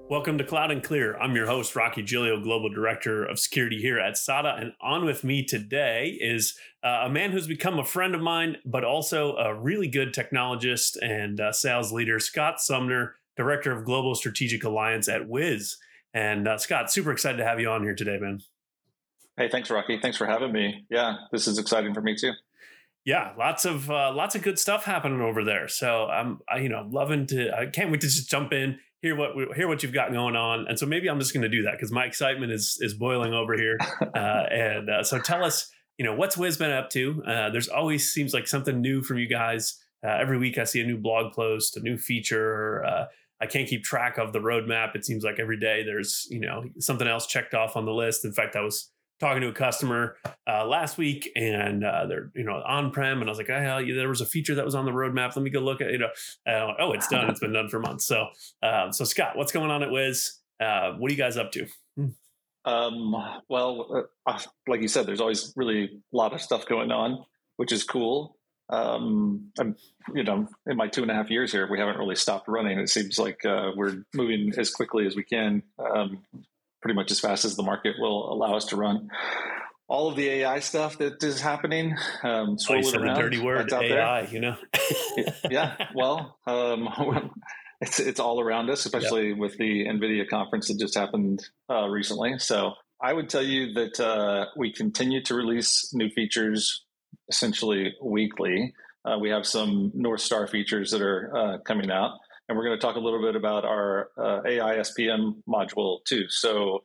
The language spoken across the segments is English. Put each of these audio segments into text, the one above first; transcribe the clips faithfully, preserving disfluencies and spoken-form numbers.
Welcome to Cloud and Clear. I'm your host, Rocky Giglio, Global Director of Security here at S A D A. And on with me today is uh, a man who's become a friend of mine, but also a really good technologist and uh, sales leader, Scott Sumner, Director of Global Strategic Alliance at Wiz. And uh, Scott, super excited to have you on here today, man. Hey, thanks, Rocky. Thanks for having me. Yeah, this is exciting for me too. Yeah, lots of uh, lots of good stuff happening over there. So I'm, I, you know, loving to. I can't wait to just jump in, hear what hear what you've got going on. And so maybe I'm just going to do that because my excitement is is boiling over here. Uh, and uh, so tell us, you know, what's Wiz been up to? Uh, there's always seems like something new from you guys. Uh, every week I see a new blog post, a new feature. Uh, I can't keep track of the roadmap. It seems like every day there's, you know, something else checked off on the list. In fact, I was talking to a customer uh, last week, and uh, they're you know on-prem, and I was like, oh, yeah, there was a feature that was on the roadmap. Let me go look at you know. Uh, oh, it's done. It's been done for months. So, um, so Scott, what's going on at Wiz? Uh, what are you guys up to? Um, well, uh, like you said, there's always really a lot of stuff going on, which is cool. Um, I'm, you know, in my two and a half years here, we haven't really stopped running. It seems like uh, we're moving as quickly as we can. Um, pretty much as fast as the market will allow us to run. All of the A I stuff that is happening, um, Oh, you said around, the dirty word, A I, there. you know? Yeah, well, um, it's it's all around us, especially yep. with the NVIDIA conference that just happened uh, recently. So I would tell you that uh, we continue to release new features essentially weekly. Uh, we have some North Star features that are uh, coming out. And we're going to talk a little bit about our uh, A I S P M module too. So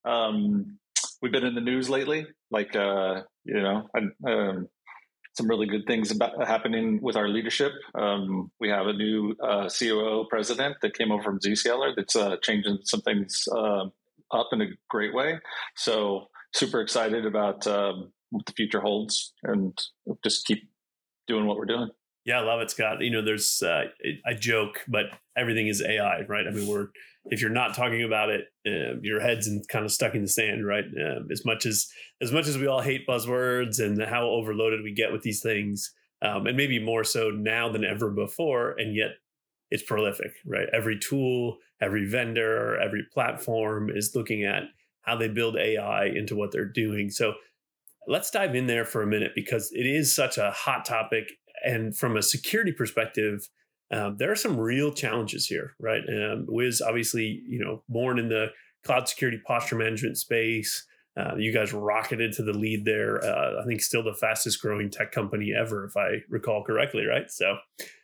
um, we've been in the news lately, like, uh, you know, um, some really good things about happening with our leadership. Um, we have a new uh, C O O president that came over from Zscaler that's uh, changing some things uh, up in a great way. So super excited about um, what the future holds, and just keep doing what we're doing. Yeah, I love it, Scott. You know, there's, uh, I joke, but everything is A I, right? I mean, we're, if you're not talking about it, uh, your head's in, kind of stuck in the sand, right? Uh, as much as, as much as we all hate buzzwords and how overloaded we get with these things, um, and maybe more so now than ever before, and yet it's prolific, right? Every tool, every vendor, every platform is looking at how they build A I into what they're doing. So let's dive in there for a minute, because it is such a hot topic. And from a security perspective, um, there are some real challenges here, right? Um, Wiz, obviously, you know, born in the cloud security posture management space. Uh, you guys rocketed to the lead there. Uh, I think still the fastest growing tech company ever, if I recall correctly, right? So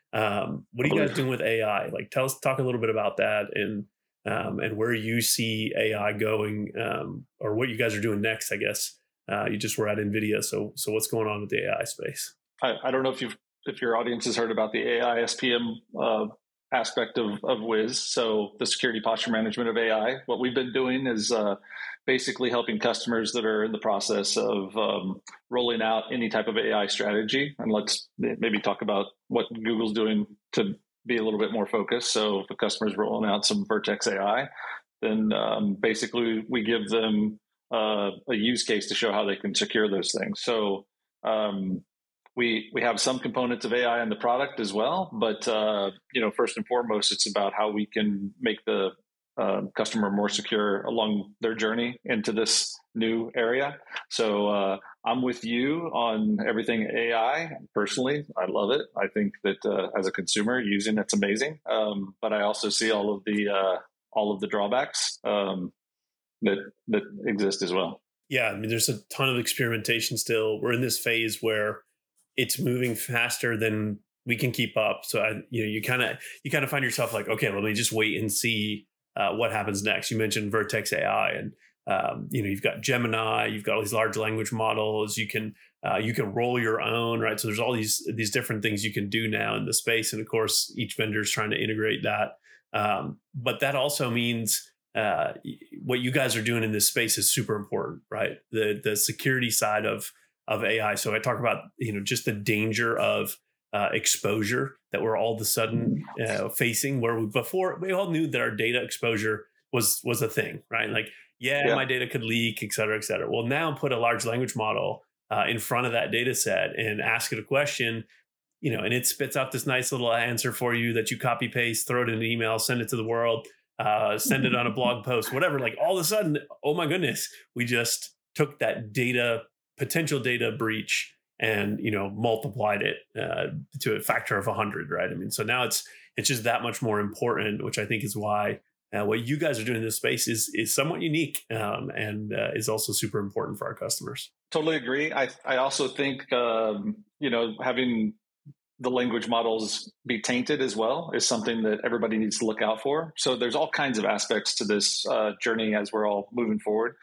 um, what are you guys doing with A I? Like, tell us, talk a little bit about that, and um, and where you see A I going, um, or what you guys are doing next, I guess. Uh, you just were at NVIDIA. So, so what's going on with the A I space? I, I don't know if you've if your audience has heard about the A I S P M uh, aspect of, of Wiz. So the security posture management of A I. What we've been doing is uh, basically helping customers that are in the process of um, rolling out any type of A I strategy. And let's maybe talk about what Google's doing to be a little bit more focused. So if a customer's rolling out some Vertex A I, then um, basically we give them uh, a use case to show how they can secure those things. So um, We we have some components of A I in the product as well, but uh, you know, first and foremost, it's about how we can make the uh, customer more secure along their journey into this new area. So uh, I'm with you on everything A I. Personally, I love it. I think that uh, as a consumer using it's amazing, um, but I also see all of the uh, all of the drawbacks um, that that exist as well. Yeah, I mean, there's a ton of experimentation still. We're in this phase where it's moving faster than we can keep up. So, I, you know, you kind of you kind of find yourself like, okay, let me just wait and see uh, what happens next. You mentioned Vertex A I, and um, you know, you've got Gemini, you've got all these large language models. You can uh, you can roll your own, right? So there's all these these different things you can do now in the space, and of course, each vendor is trying to integrate that. Um, but that also means uh, what you guys are doing in this space is super important, right? The the security side of of A I. So I talk about, you know, just the danger of uh, exposure that we're all of a sudden uh, facing, where we, before we all knew that our data exposure was was a thing, right? Like, yeah, yeah. my data could leak, et cetera, et cetera. Well, now put a large language model uh, in front of that data set and ask it a question, you know, and it spits out this nice little answer for you that you copy paste, throw it in an email, send it to the world. uh, send it on a blog post, whatever. Like all of a sudden, oh my goodness, we just took that data, potential data breach, and you know multiplied it uh, to a factor of a hundred, right? I mean, so now it's it's just that much more important, which I think is why uh, what you guys are doing in this space is is somewhat unique um, and uh, is also super important for our customers. Totally agree. I I also think um, you know having the language models be tainted as well is something that everybody needs to look out for. So there's all kinds of aspects to this uh, journey as we're all moving forward.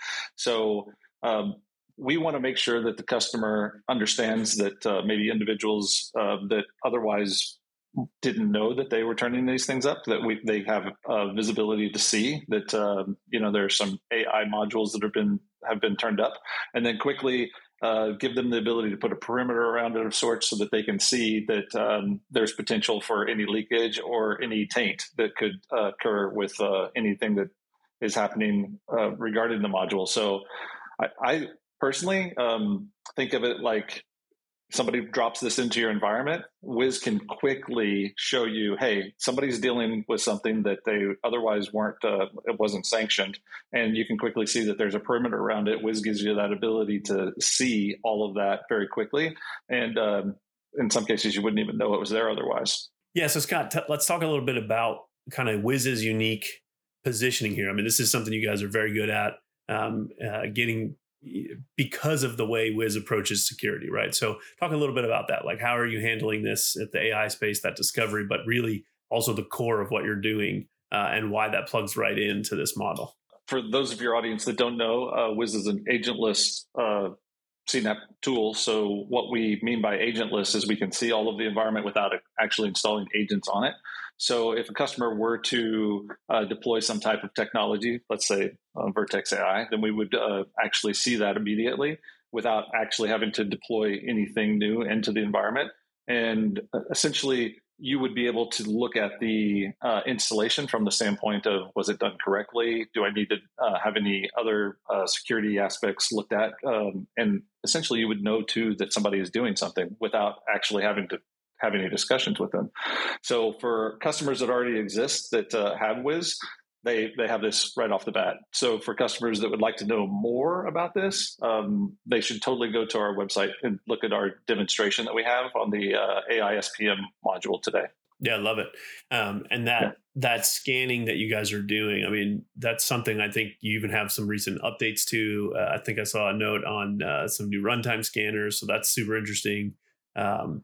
So um, we want to make sure that the customer understands that uh, maybe individuals uh, that otherwise didn't know that they were turning these things up, that we they have uh, visibility to see that um, you know there are some A I modules that have been have been turned up, and then quickly uh, give them the ability to put a perimeter around it of sorts so that they can see that um, there's potential for any leakage or any taint that could uh, occur with uh, anything that is happening uh, regarding the module. So I, I personally um, think of it like somebody drops this into your environment, Wiz can quickly show you, hey, somebody's dealing with something that they otherwise weren't, uh, it wasn't sanctioned. And you can quickly see that there's a perimeter around it. Wiz gives you that ability to see all of that very quickly. And um, in some cases, you wouldn't even know it was there otherwise. Yeah. So Scott, t- let's talk a little bit about kind of Wiz's unique positioning here. I mean, this is something you guys are very good at, um, uh, getting because of the way Wiz approaches security, right? So talk a little bit about that. Like, how are you handling this at the A I space, that discovery, but really also the core of what you're doing uh, and why that plugs right into this model? For those of your audience that don't know, uh, Wiz is an agentless uh, C NAPP tool. So what we mean by agentless is we can see all of the environment without actually installing agents on it. So if a customer were to uh, deploy some type of technology, let's say uh, Vertex A I, then we would uh, actually see that immediately without actually having to deploy anything new into the environment. And uh, essentially, you would be able to look at the uh, installation from the standpoint of, was it done correctly? Do I need to uh, have any other uh, security aspects looked at? Um, and essentially, you would know, too, that somebody is doing something without actually having to have any discussions with them. So for customers that already exist that uh, have Wiz, they they have this right off the bat. So for customers that would like to know more about this, um, they should totally go to our website and look at our demonstration that we have on the uh, A I S P M module today. Yeah, I love it. Um, and that yeah. that scanning that you guys are doing, I mean, that's something I think you even have some recent updates to. Uh, I think I saw a note on uh, some new runtime scanners. So that's super interesting. Um,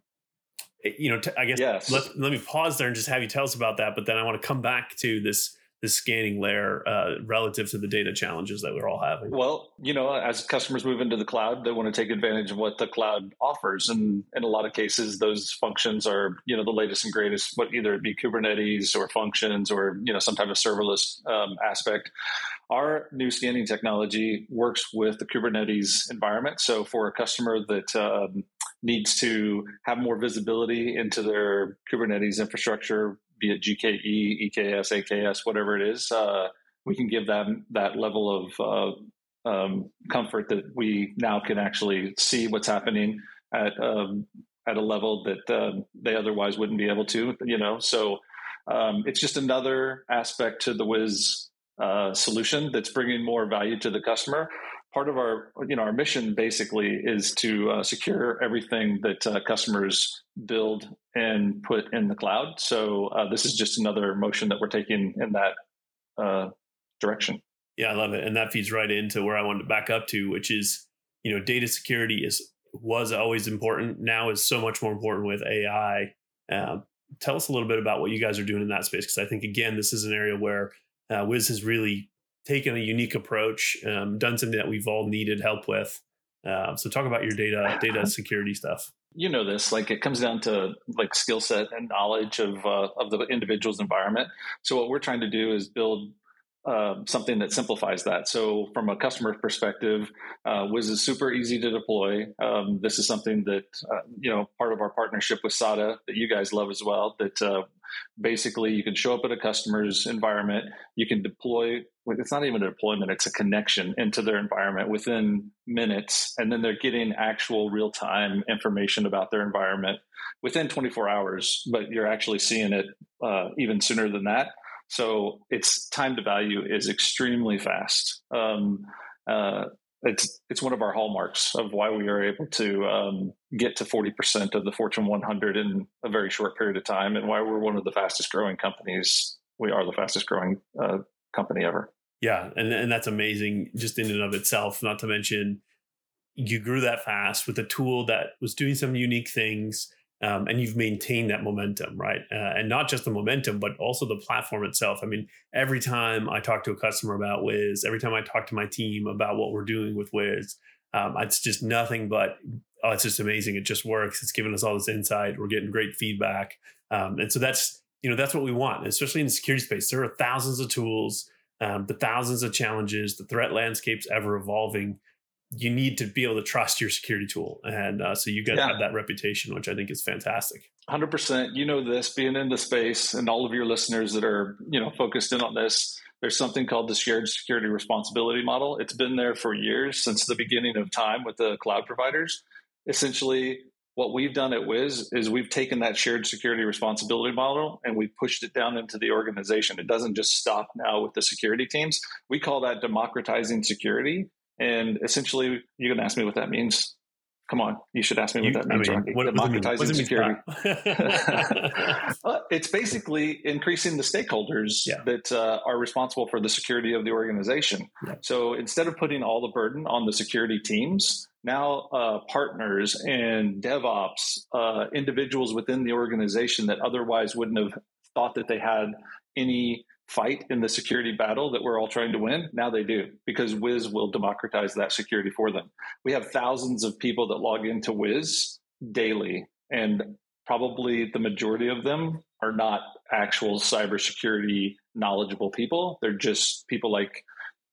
you know, t- I guess yes. let, let me pause there and just have you tell us about that. But then I want to come back to this this scanning layer uh, relative to the data challenges that we're all having. Well, you know, as customers move into the cloud, they want to take advantage of what the cloud offers. And in a lot of cases, those functions are, you know, the latest and greatest, what either it be Kubernetes or functions or, you know, some type of serverless um, aspect. Our new scanning technology works with the Kubernetes environment. So for a customer that um, needs to have more visibility into their Kubernetes infrastructure, be it G K E, E K S, A K S, whatever it is, uh, we can give them that level of uh, um, comfort that we now can actually see what's happening at um, at a level that uh, they otherwise wouldn't be able to. You know, so um, it's just another aspect to the Wiz uh, solution that's bringing more value to the customer. Part of our, you know, our mission basically is to uh, secure everything that uh, customers build and put in the cloud. So uh, this is just another motion that we're taking in that uh, direction. Yeah, I love it, and that feeds right into where I wanted to back up to, which is, you know, data security is was always important. Now is so much more important with A I. Uh, tell us a little bit about what you guys are doing in that space, because I think again, this is an area where uh, Wiz has really taken a unique approach, um, done something that we've all needed help with. Uh, so talk about your data data security stuff. You know this, like it comes down to like skill set and knowledge of uh, of the individual's environment. So what we're trying to do is build uh, something that simplifies that. So from a customer perspective, uh, Wiz is super easy to deploy. Um, this is something that, uh, you know, part of our partnership with S A D A that you guys love as well, that uh, basically you can show up at a customer's environment, you can deploy, it's not even a deployment, it's a connection into their environment within minutes. And then they're getting actual real-time information about their environment within twenty-four hours, but you're actually seeing it uh, even sooner than that. So its time to value is extremely fast. Um, uh, it's it's one of our hallmarks of why we are able to um, get to forty percent of the Fortune one hundred in a very short period of time, and why we're one of the fastest growing companies. We are the fastest growing uh, company ever. Yeah, and and that's amazing just in and of itself. Not to mention, you grew that fast with a tool that was doing some unique things, um, and you've maintained that momentum, right? Uh, and not just the momentum, but also the platform itself. I mean, every time I talk to a customer about Wiz, every time I talk to my team about what we're doing with Wiz, um, it's just nothing but, oh, it's just amazing. It just works. It's giving us all this insight. We're getting great feedback. Um, and so that's, you know, that's what we want, especially in the security space. There are thousands of tools, um, the thousands of challenges, the threat landscape's ever evolving. You need to be able to trust your security tool. And uh, so you guys Yeah. have that reputation, which I think is fantastic. one hundred percent. You know this, being in the space, and all of your listeners that are, you know, focused in on this, there's something called the shared security responsibility model. It's been there for years, since the beginning of time with the cloud providers. Essentially, what we've done at Wiz is we've taken that shared security responsibility model and we pushed it down into the organization. It doesn't just stop now with the security teams. We call that democratizing security. And essentially, you're going to ask me what that means. Come on, you should ask me what You, that means. I mean, Rocky. what, Democratizing what security. It uh, it's basically increasing the stakeholders Yeah. that uh, are responsible for the security of the organization. Yeah. So instead of putting all the burden on the security teams, now uh, partners and DevOps, uh, individuals within the organization that otherwise wouldn't have thought that they had any fight in the security battle that we're all trying to win, now they do, because Wiz will democratize that security for them. We have thousands of people that log into Wiz daily, and probably the majority of them are not actual cybersecurity knowledgeable people. They're just people like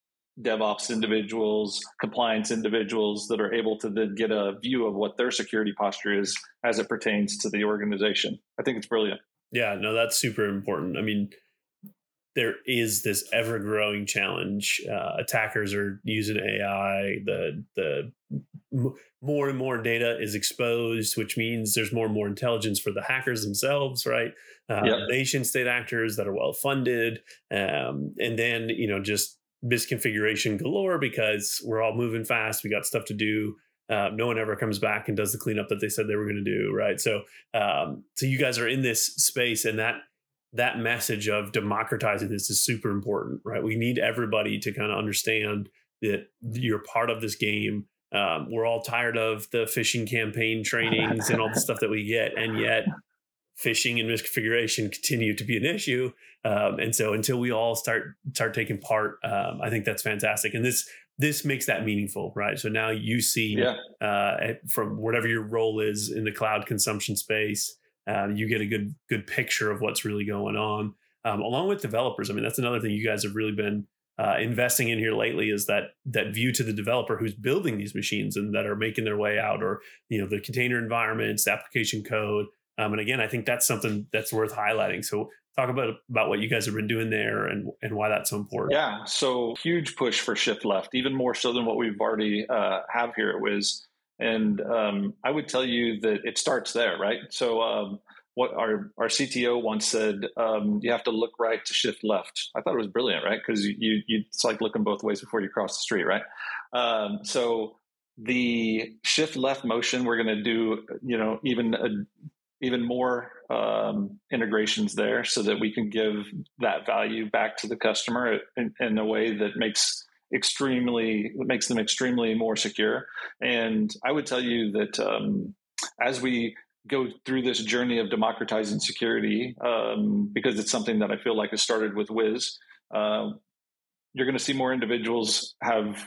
DevOps individuals, compliance individuals that are able to then get a view of what their security posture is as it pertains to the organization. I think it's brilliant. Yeah, no, that's super important. I mean, there is this ever-growing challenge. Uh, attackers are using A I. The the m- more and more data is exposed, which means there's more and more intelligence for the hackers themselves, right? Uh, Yep. Nation state actors that are well funded, um, and then you know just misconfiguration galore because we're all moving fast. We got stuff to do. Uh, no one ever comes back and does the cleanup that they said they were going to do, right? So, um, so you guys are in this space, and that that message of democratizing this is super important, right? We need everybody to kind of understand that you're part of this game. Um, we're all tired of the phishing campaign trainings and all the stuff that we get, and yet phishing and misconfiguration continue to be an issue. Um, and so, until we all start start taking part, um, I think that's fantastic. And this this makes that meaningful, right? So now you see Yeah. uh, from whatever your role is in the cloud consumption space. Um, you get a good good picture of what's really going on, um, along with developers. I mean, that's another thing you guys have really been uh, investing in here lately is that that view to the developer who's building these machines and that are making their way out, or you know, the container environments, the application code. Um, and again, I think that's something that's worth highlighting. So, talk about about what you guys have been doing there and and why that's so important. Yeah, so huge push for shift left, even more so than what we've already uh, have here at Wiz. And um, I would tell you that it starts there, right? So um, what our, our C T O once said, um, you have to look right to shift left. I thought it was brilliant, right? Because you, you, you, it's like looking both ways before you cross the street, right? Um, so the shift left motion, we're going to do, you know, even a, even more um, integrations there so that we can give that value back to the customer in, in a way that makes extremely makes them extremely more secure. And I would tell you that um, as we go through this journey of democratizing security, um, because it's something that I feel like has started with Wiz, uh, you're going to see more individuals have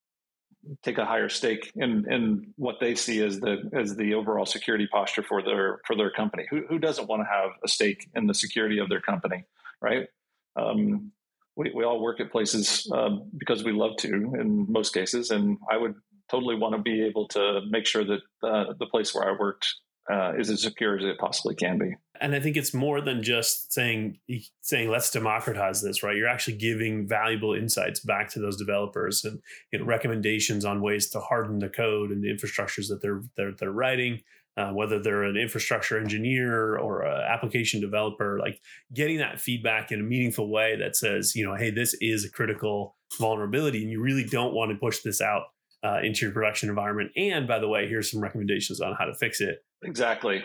take a higher stake in, in what they see as the as the overall security posture for their for their company. Who who doesn't want to have a stake in the security of their company, right? Um, we, we all work at places um, because we love to in most cases. And I would totally want to be able to make sure that uh, the place where I worked uh, is as secure as it possibly can be. And I think it's more than just saying, saying, let's democratize this, right? You're actually giving valuable insights back to those developers and you know, recommendations on ways to harden the code and the infrastructures that they're, they're, they're writing. uh, whether they're an infrastructure engineer or an application developer, like getting that feedback in a meaningful way that says, you know, hey, this is a critical vulnerability and you really don't want to push this out uh, into your production environment. And by the way, here's some recommendations on how to fix it. Exactly.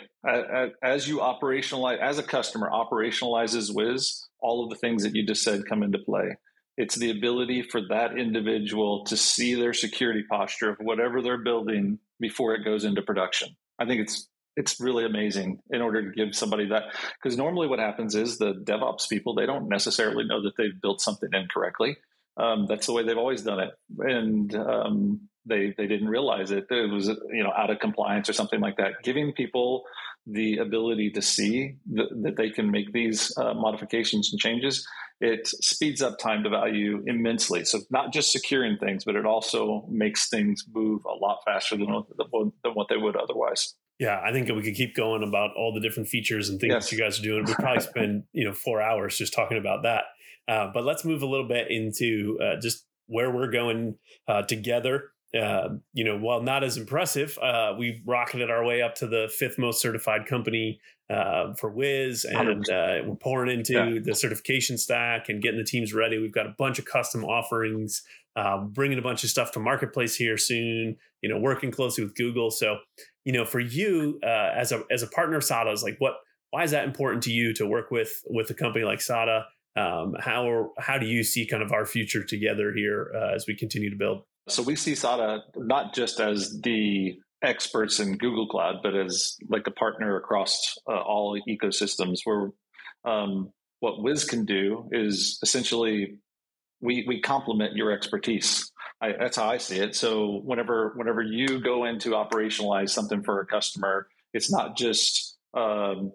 As you operationalize, as a customer operationalizes Wiz, all of the things that you just said come into play. It's the ability for that individual to see their security posture of whatever they're building before it goes into production. I think it's it's really amazing in order to give somebody that, because normally what happens is the DevOps people, they don't necessarily know that they've built something incorrectly. Um, that's the way they've always done it. And um, they they didn't realize it. It was, you know, out of compliance or something like that. Giving people the ability to see th- that they can make these uh, modifications and changes, it speeds up time to value immensely. So not just securing things, but it also makes things move a lot faster than, than what they would otherwise. Yeah, I think we could keep going about all the different features and things yes. that you guys are doing. We'd probably spend, you know, four hours just talking about that. Uh, but let's move a little bit into uh, just where we're going uh, together. Uh, you know, while not as impressive, uh, we rocketed our way up to the fifth most certified company uh, for Wiz, and uh, we're pouring into yeah. the certification stack and getting the teams ready. We've got a bunch of custom offerings, uh, bringing a bunch of stuff to marketplace here soon. You know, working closely with Google. So, you know, for you uh, as a as a partner of S A D A, is like, what? Why is that important to you to work with with a company like S A D A? Um, how how do you see kind of our future together here uh, as we continue to build? So we see S A D A not just as the experts in Google Cloud, but as like a partner across uh, all ecosystems. Where um, what Wiz can do is essentially we we complement your expertise. I, that's how I see it. So whenever whenever you go in to operationalize something for a customer, it's not just um,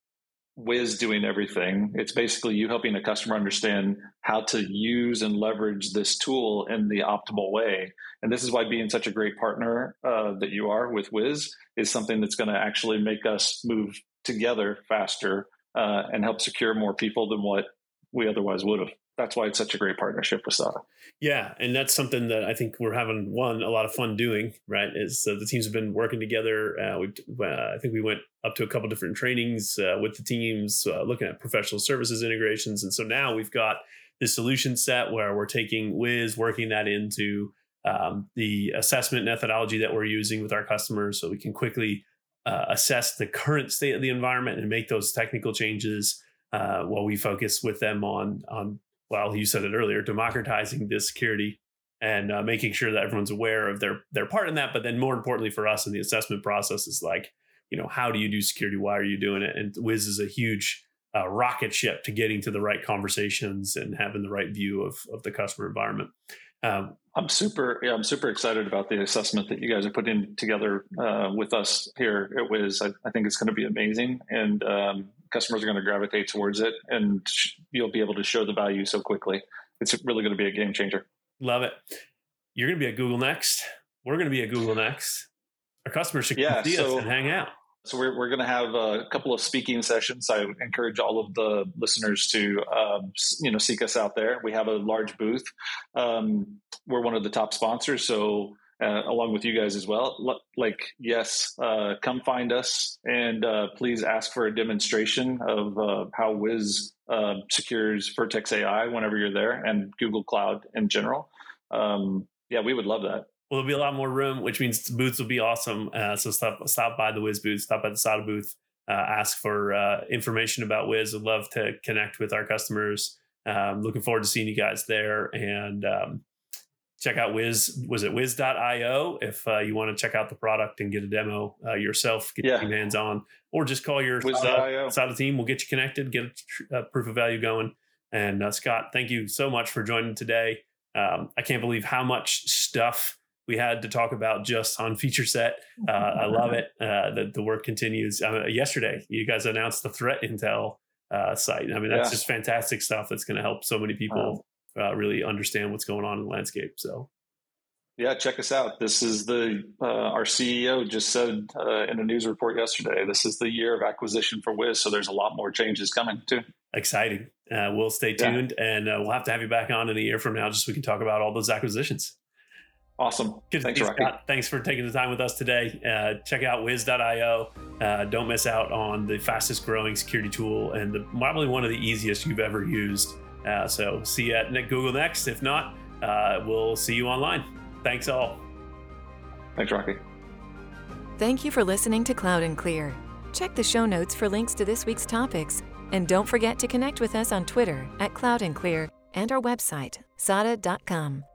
Wiz doing everything. It's basically you helping a customer understand how to use and leverage this tool in the optimal way. And this is why being such a great partner uh, that you are with Wiz is something that's going to actually make us move together faster uh, and help secure more people than what we otherwise would have. That's why it's such a great partnership with S A D A. Yeah, and that's something that I think we're having one a lot of fun doing. Right, is uh, the teams have been working together. Uh, we, uh, I think we went up to a couple different trainings uh, with the teams, uh, looking at professional services integrations, and so now we've got this solution set where we're taking Wiz, working that into um, the assessment methodology that we're using with our customers, so we can quickly uh, assess the current state of the environment and make those technical changes uh, while we focus with them on on. Well, you said it earlier, democratizing this security and uh, making sure that everyone's aware of their their part in that. But then more importantly for us in the assessment process is like, you know, how do you do security? Why are you doing it? And Wiz is a huge uh, rocket ship to getting to the right conversations and having the right view of, of the customer environment. Um, I'm super, yeah, I'm super excited about the assessment that you guys are putting together uh, with us here at Wiz. I, I think it's going to be amazing, and um, customers are going to gravitate towards it, and sh- you'll be able to show the value so quickly. It's really going to be a game changer. Love it. You're going to be at Google Next. We're going to be at Google Next. Our customers should yeah, see so, us and hang out. So we're we're going to have a couple of speaking sessions. I encourage all of the listeners to um, you know seek us out there. We have a large booth. Um, we're one of the top sponsors, so uh, along with you guys as well. Like yes, uh, come find us and uh, please ask for a demonstration of uh, how Wiz uh, secures Vertex A I whenever you're there, and Google Cloud in general. Um, yeah, we would love that. Well, there'll be a lot more room, which means the booths will be awesome. Uh, so stop stop by the Wiz booth, stop by the S A D A booth, uh, ask for uh, information about Wiz. Would love to connect with our customers. Um, looking forward to seeing you guys there. And um, check out Wiz. Was it wiz dot io if uh, you want to check out the product and get a demo uh, yourself, get yeah. your hands on, or just call your S A D A team. We'll get you connected, get a, a proof of value going. And uh, Scott, thank you so much for joining today. Um, I can't believe how much stuff we had to talk about just on feature set. Uh, I love it. Uh, the, the work continues. Uh, yesterday, you guys announced the threat intel uh, site. I mean, that's yeah. just fantastic stuff that's going to help so many people uh, really understand what's going on in the landscape. So, yeah, check us out. This is the, uh, our C E O just said uh, in a news report yesterday, this is the year of acquisition for Wiz. So there's a lot more changes coming too. Exciting. Uh, we'll stay tuned yeah. and uh, we'll have to have you back on in a year from now just so we can talk about all those acquisitions. Awesome. Good Thanks, to see Rocky. Scott. Thanks for taking the time with us today. Uh, check out wiz dot io. Uh, don't miss out on the fastest growing security tool and the, probably one of the easiest you've ever used. Uh, so see you at Google Next. If not, uh, we'll see you online. Thanks all. Thanks, Rocky. Thank you for listening to Cloud and Clear. Check the show notes for links to this week's topics. And don't forget to connect with us on Twitter at Cloud and Clear and our website, S A D A dot com.